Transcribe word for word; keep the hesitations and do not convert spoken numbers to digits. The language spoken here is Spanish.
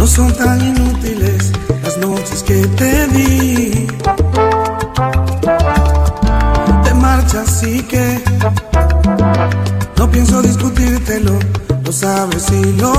No son tan inútiles las noches que te di. Te marchas y que no pienso discutírtelo, lo sabes y lo